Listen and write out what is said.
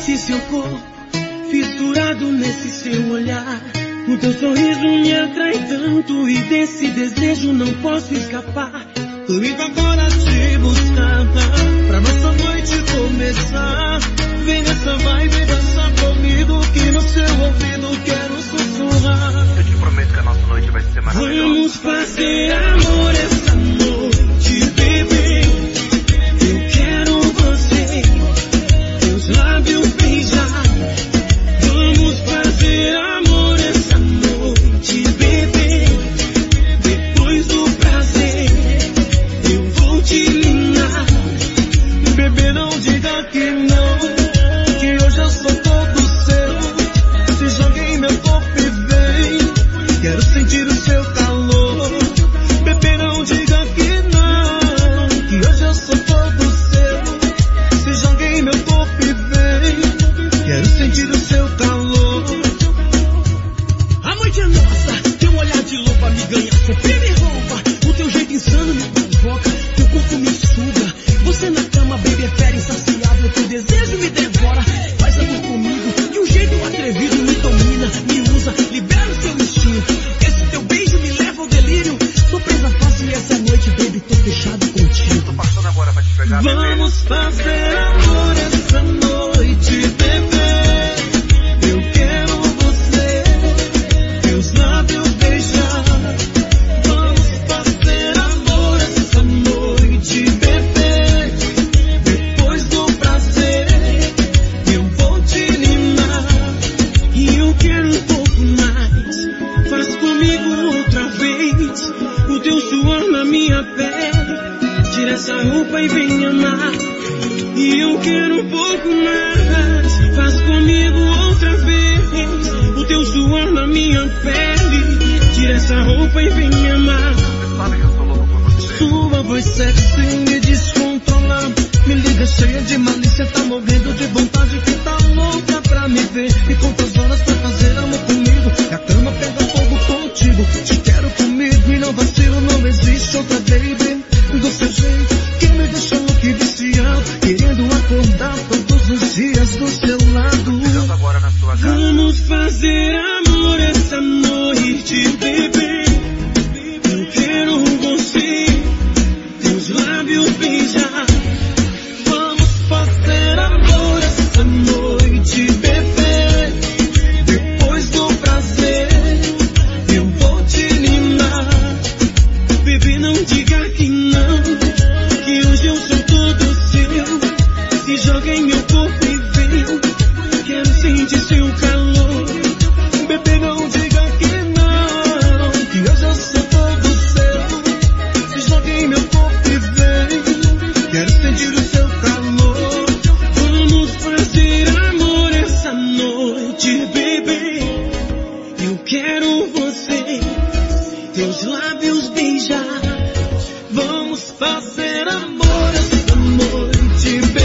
nesse seu corpo, fissurado nesse seu olhar. O teu sorriso me atrai tanto e desse desejo não posso escapar. Tô indo agora te buscar pra nossa noite começar. Vem nessa vibe, dança comigo que no seu ouvido quero sussurrar. Eu te prometo que a nossa noite vai ser maravilhosa. Vamos fazer amor essa noite, bebê. Eu quero você, teus lábios beijar. Vamos fazer amor essa noite, bebê. Depois do prazer eu vou te ninar. Bebê, não diga que não, que hoje eu sou todo seu. Se jogue em meu corpo e vem, quero sentir o seu calor. Bebê, não diga que não, que hoje eu sou todo seu. Se jogue em meu corpo e vem, quero sentir o seu calor. A noite é nossa, teu olhar de lupa me ganha, você me rouba. O teu jeito insano me provoca, teu corpo me suga. Você na cama, baby, é fera insaciável, teu desejo me devora. Faz amor comigo, de um jeito atrevido, me domina, me usa, libera o seu instinto. Esse teu beijo me leva ao delírio. Sou presa fácil e essa noite, baby, tô fechado contigo. Tô passando agora pra te pegar, bebê. Vamos fazer amor essa noite, bebê. Eu quero você, teus lábios beijar. Vamos fazer amor essa noite, bebê. Depois do prazer eu vou te ninar. E eu quero um pouco mais. Faz comigo outra vez. O teu suor na minha pele. Tira essa roupa e vem amar. E eu quero um pouco mais. Faz comigo outra vez. O teu suor na minha pele. Tira essa roupa e vem amar. Sabe que eu sou louco por você. Sua voz sexy me descontrola. Me liga cheia de malícia, tá morrendo de vontade, que tá louca pra me ver. E quantas horas pra fazer amor comigo? E a cama pega fogo contigo. Te quero comigo e não vacilo, não existe outra baby. Do seu jeito que me deixa louco e viciado, querendo acordar todos os dias do seu lado. Chegando agora na sua casa. Vamos fazer amor essa noite, bebê. Eu quero você, teus lábios beijar. Vamos fazer amor essa noite, bebê. Depois do prazer eu vou te ninar. Bebê, não diga que não, que hoje eu sou todo seu. Se joga em meu corpo e vem, quero sentir seu calor. Bebê, não diga que não, que hoje eu sou todo seu. Se joga em meu corpo e vem, quero sentir o seu calor. Vamos fazer amor essa noite, bebê. Eu quero você, teus lábios beijar. Vamos fazer amor essa noite,